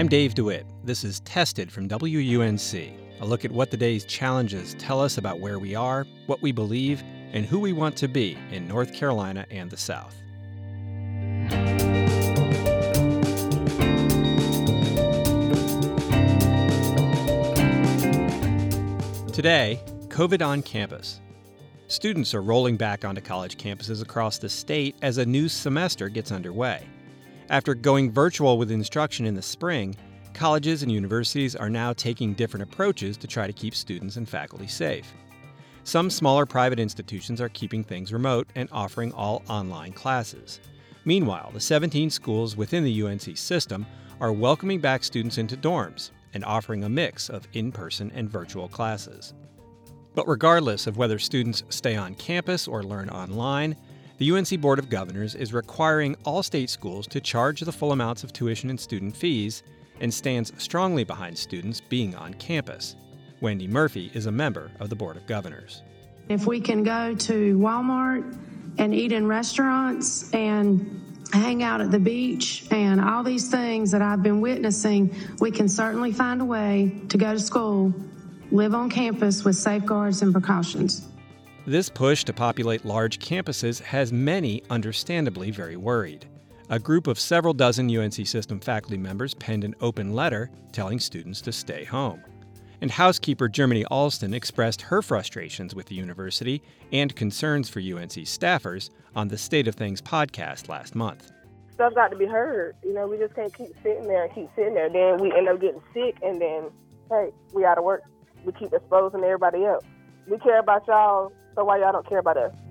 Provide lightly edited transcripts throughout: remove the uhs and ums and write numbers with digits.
I'm Dave DeWitt. This is Tested from WUNC, a look at what the day's challenges tell us about where we are, what we believe, and who we want to be in North Carolina and the South. Today, COVID on campus. Students are rolling back onto college campuses across the state as a new semester gets underway. After going virtual with instruction in the spring, colleges and universities are now taking different approaches to try to keep students and faculty safe. Some smaller private institutions are keeping things remote and offering all online classes. Meanwhile, the 17 schools within the UNC system are welcoming back students into dorms and offering a mix of in-person and virtual classes. But regardless of whether students stay on campus or learn online, the UNC Board of Governors is requiring all state schools to charge the full amounts of tuition and student fees and stands strongly behind students being on campus. Wendy Murphy is a member of the Board of Governors. If we can go to Walmart and eat in restaurants and hang out at the beach and all these things that I've been witnessing, we can certainly find a way to go to school, live on campus with safeguards and precautions. This push to populate large campuses has many understandably very worried. A group of several dozen UNC system faculty members penned an open letter telling students to stay home. And housekeeper Germany Alston expressed her frustrations with the university and concerns for UNC staffers on the State of Things podcast last month. Stuff got to be heard. We just can't keep sitting there. Then we end up getting sick, and then, hey, we out of work. We keep exposing everybody else. We care about y'all, so why y'all don't care about us?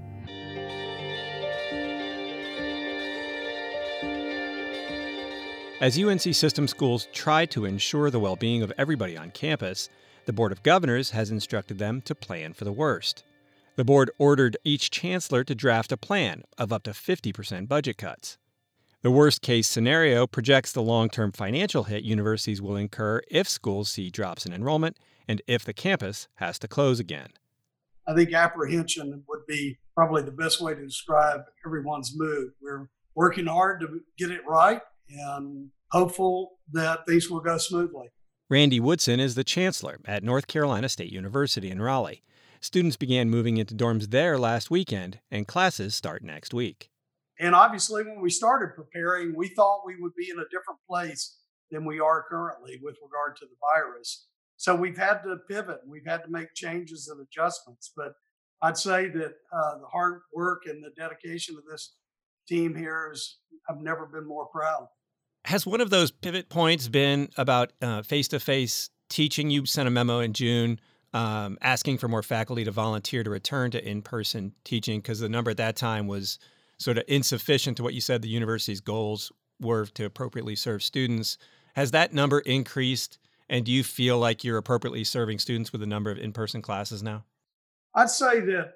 As UNC system schools try to ensure the well-being of everybody on campus, the Board of Governors has instructed them to plan for the worst. The board ordered each chancellor to draft a plan of up to 50% budget cuts. The worst-case scenario projects the long-term financial hit universities will incur if schools see drops in enrollment and if the campus has to close again. I think apprehension would be probably the best way to describe everyone's mood. We're working hard to get it right and hopeful that things will go smoothly. Randy Woodson is the chancellor at North Carolina State University in Raleigh. Students began moving into dorms there last weekend, and classes start next week. And obviously, when we started preparing, we thought we would be in a different place than we are currently with regard to the virus. So we've had to pivot. We've had to make changes and adjustments. But I'd say that the hard work and the dedication of this team here I've never been more proud. Has one of those pivot points been about face-to-face teaching? You sent a memo in June asking for more faculty to volunteer to return to in-person teaching because the number at that time was sort of insufficient to what you said the university's goals were to appropriately serve students. Has that number increased, and do you feel like you're appropriately serving students with a number of in-person classes now? I'd say that,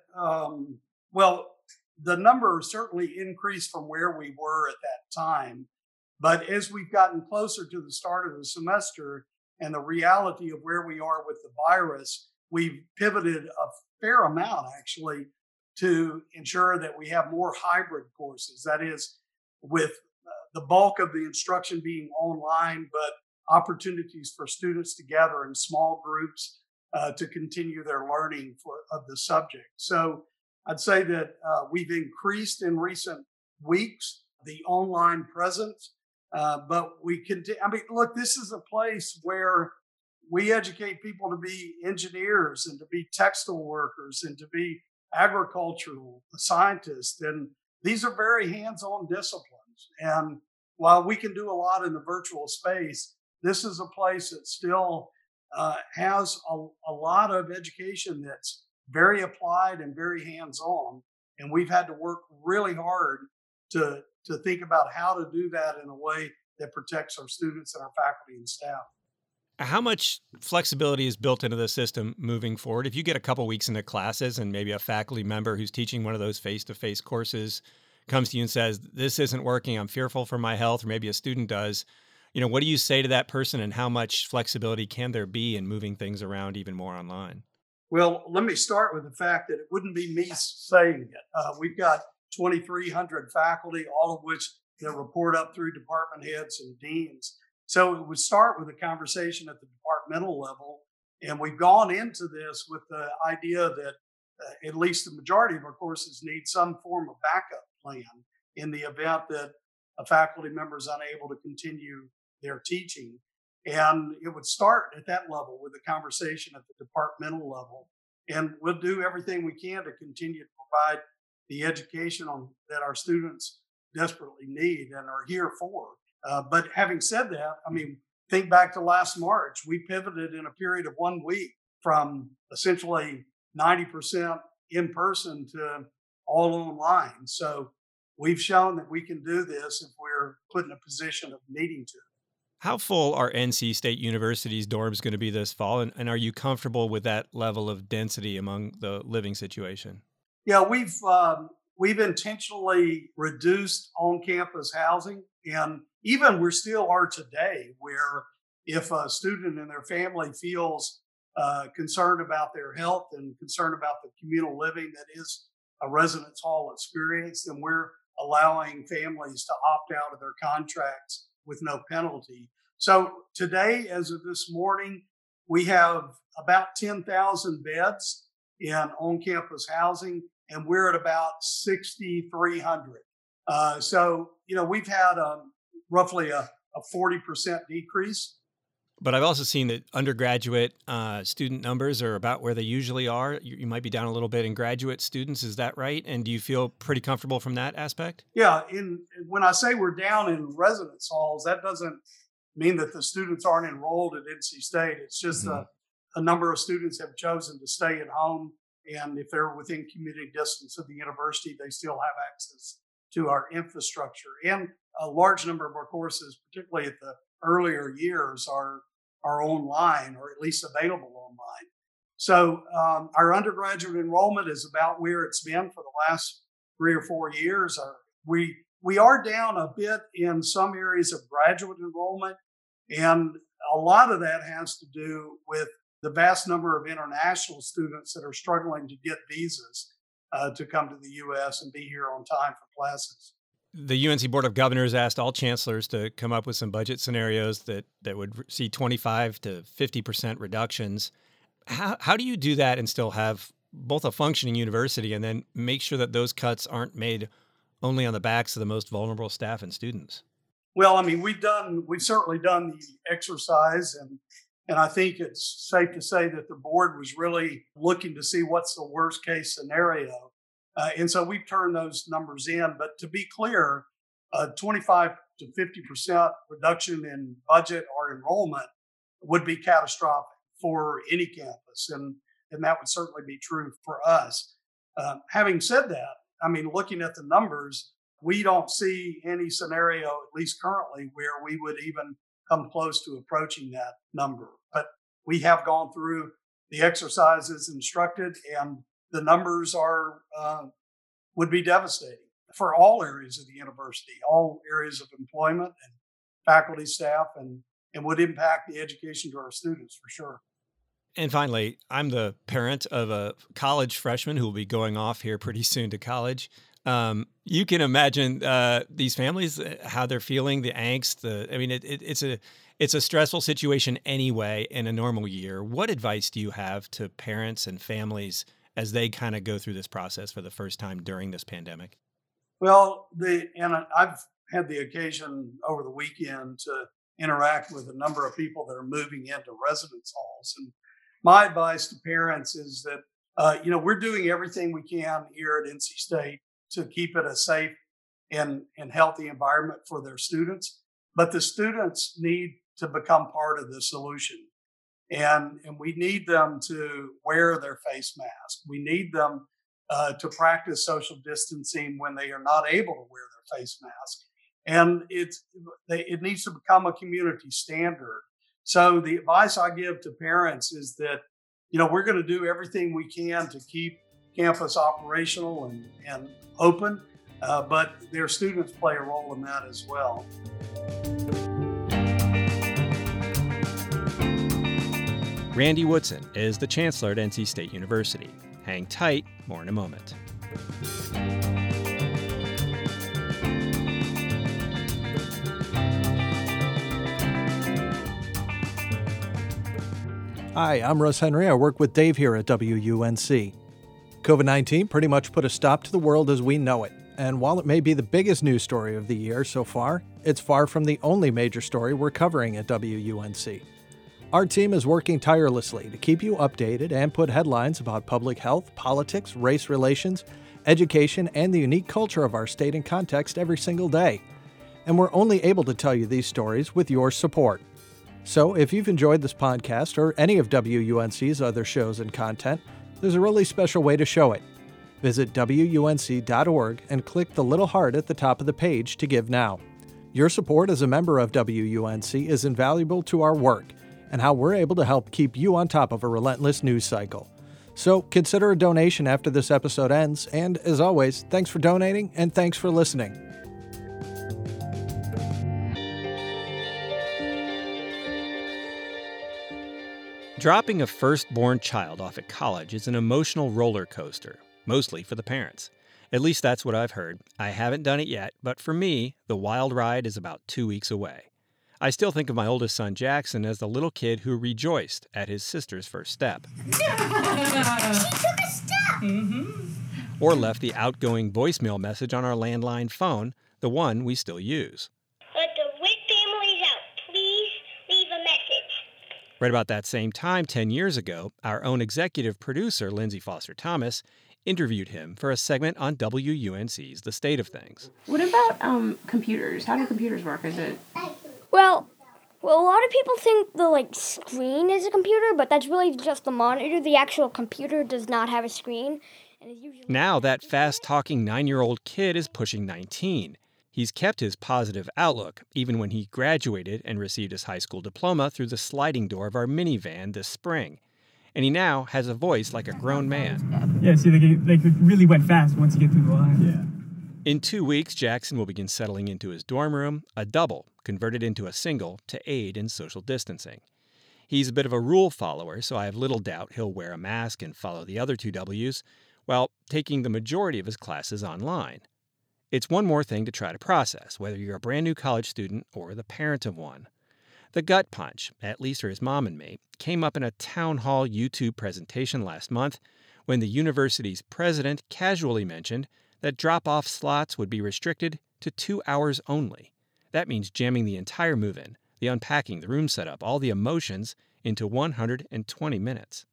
the number certainly increased from where we were at that time. But as we've gotten closer to the start of the semester and the reality of where we are with the virus, we've pivoted a fair amount, actually, to ensure that we have more hybrid courses. That is, with the bulk of the instruction being online, but opportunities for students to gather in small groups to continue their learning of the subject. So I'd say that we've increased in recent weeks the online presence. But we continue. Look, this is a place where we educate people to be engineers and to be textile workers and to be agricultural scientists. And these are very hands-on disciplines. And while we can do a lot in the virtual space, this is a place that still has a lot of education that's very applied and very hands-on. And we've had to work really hard to think about how to do that in a way that protects our students and our faculty and staff. How much flexibility is built into the system moving forward? If you get a couple weeks into classes and maybe a faculty member who's teaching one of those face-to-face courses comes to you and says, this isn't working, I'm fearful for my health, or maybe a student does, what do you say to that person, and how much flexibility can there be in moving things around even more online? Well, let me start with the fact that it wouldn't be me saying it. We've got 2,300 faculty, all of which that report up through department heads and deans. So it would start with a conversation at the departmental level. And we've gone into this with the idea that at least the majority of our courses need some form of backup plan in the event that a faculty member is unable to continue their teaching. And it would start at that level with a conversation at the departmental level. And we'll do everything we can to continue to provide the education that our students desperately need and are here for. But having said that, I mean, think back to last March. We pivoted in a period of 1 week from essentially 90% in person to all online. So we've shown that we can do this if we're put in a position of needing to. How full are NC State University's dorms going to be this fall? And are you comfortable with that level of density among the living situation? Yeah, we've intentionally reduced on-campus housing, and even we still are today, where if a student and their family feels concerned about their health and concerned about the communal living that is a residence hall experience, then we're allowing families to opt out of their contracts with no penalty. So today, as of this morning, we have about 10,000 beds in on-campus housing, and we're at about 6,300. So, we've had roughly a 40% decrease. But I've also seen that undergraduate student numbers are about where they usually are. You might be down a little bit in graduate students. Is that right? And do you feel pretty comfortable from that aspect? Yeah. When I say we're down in residence halls, that doesn't mean that the students aren't enrolled at NC State. It's just a number of students have chosen to stay at home. And if they're within commuting distance of the university, they still have access to our infrastructure. And a large number of our courses, particularly at the earlier years, are online or at least available online. So our undergraduate enrollment is about where it's been for the last 3 or 4 years. We are down a bit in some areas of graduate enrollment, and a lot of that has to do with the vast number of international students that are struggling to get visas to come to the U.S. and be here on time for classes. The UNC Board of Governors asked all chancellors to come up with some budget scenarios that would see 25 to 50% reductions. How do you do that and still have both a functioning university and then make sure that those cuts aren't made only on the backs of the most vulnerable staff and students? Well, I mean, we've certainly done the exercise, and I think it's safe to say that the board was really looking to see what's the worst case scenario. And so we've turned those numbers in. But to be clear, 25 to 50% reduction in budget or enrollment would be catastrophic for any campus. And that would certainly be true for us. Having said that, I mean, looking at the numbers, we don't see any scenario, at least currently, where we would even come close to approaching that number. But we have gone through the exercises instructed, and the numbers would be devastating for all areas of the university, all areas of employment and faculty, staff, and would impact the education to our students for sure. And finally, I'm the parent of a college freshman who will be going off here pretty soon to college. You can imagine these families, how they're feeling, the angst. It's a stressful situation anyway in a normal year. What advice do you have to parents and families as they kind of go through this process for the first time during this pandemic? Well, I've had the occasion over the weekend to interact with a number of people that are moving into residence halls. And my advice to parents is that, we're doing everything we can here at NC State to keep it a safe and healthy environment for their students. But the students need to become part of the solution. And we need them to wear their face mask. We need them to practice social distancing when they are not able to wear their face mask. And it needs to become a community standard. So the advice I give to parents is that, we're going to do everything we can to keep campus operational and open, but their students play a role in that as well. Randy Woodson is the chancellor at NC State University. Hang tight, more in a moment. Hi, I'm Russ Henry. I work with Dave here at WUNC. COVID-19 pretty much put a stop to the world as we know it. And while it may be the biggest news story of the year so far, it's far from the only major story we're covering at WUNC. Our team is working tirelessly to keep you updated and put headlines about public health, politics, race relations, education, and the unique culture of our state in context every single day. And we're only able to tell you these stories with your support. So if you've enjoyed this podcast or any of WUNC's other shows and content, there's a really special way to show it. Visit WUNC.org and click the little heart at the top of the page to give now. Your support as a member of WUNC is invaluable to our work and how we're able to help keep you on top of a relentless news cycle. So consider a donation after this episode ends, and as always, thanks for donating and thanks for listening. Dropping a firstborn child off at college is an emotional roller coaster, mostly for the parents. At least that's what I've heard. I haven't done it yet, but for me, the wild ride is about 2 weeks away. I still think of my oldest son, Jackson, as the little kid who rejoiced at his sister's first step. She took a step! Mm-hmm. Or left the outgoing voicemail message on our landline phone, the one we still use. Let the Witt family out. Please leave a message. Right about that same time, 10 years ago, our own executive producer, Lindsay Foster Thomas, interviewed him for a segment on WUNC's The State of Things. What about computers? How do computers work? Is it... Well, a lot of people think the screen is a computer, but that's really just the monitor. The actual computer does not have a screen. And is usually Now that fast-talking 9-year-old kid is pushing 19. He's kept his positive outlook, even when he graduated and received his high school diploma through the sliding door of our minivan this spring. And he now has a voice like a grown man. Yeah, see, they really went fast once you get through the line. Yeah. In 2 weeks, Jackson will begin settling into his dorm room, a double, converted into a single to aid in social distancing. He's a bit of a rule follower, so I have little doubt he'll wear a mask and follow the other two W's, while taking the majority of his classes online. It's one more thing to try to process, whether you're a brand new college student or the parent of one. The gut punch, at least for his mom and me, came up in a town hall YouTube presentation last month when the university's president casually mentioned that drop-off slots would be restricted to 2 hours only. That means jamming the entire move-in, the unpacking, the room setup, all the emotions into 120 minutes.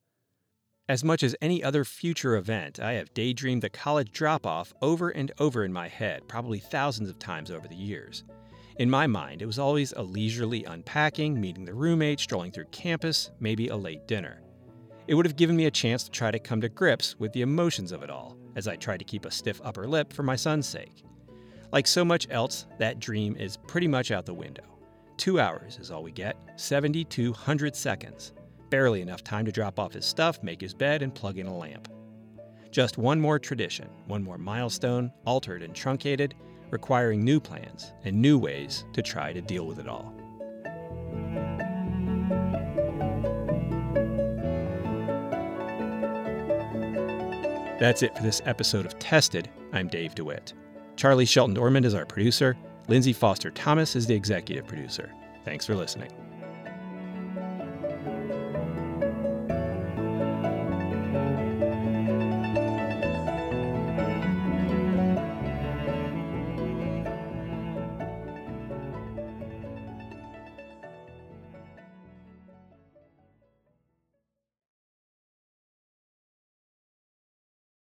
As much as any other future event, I have daydreamed the college drop-off over and over in my head, probably thousands of times over the years. In my mind, it was always a leisurely unpacking, meeting the roommate, strolling through campus, maybe a late dinner. It would have given me a chance to try to come to grips with the emotions of it all, as I tried to keep a stiff upper lip for my son's sake. Like so much else, that dream is pretty much out the window. 2 hours is all we get, 7,200 seconds. Barely enough time to drop off his stuff, make his bed, and plug in a lamp. Just one more tradition, one more milestone, altered and truncated, requiring new plans and new ways to try to deal with it all. That's it for this episode of Tested. I'm Dave DeWitt. Charlie Shelton-Dormond is our producer. Lindsay Foster Thomas is the executive producer. Thanks for listening.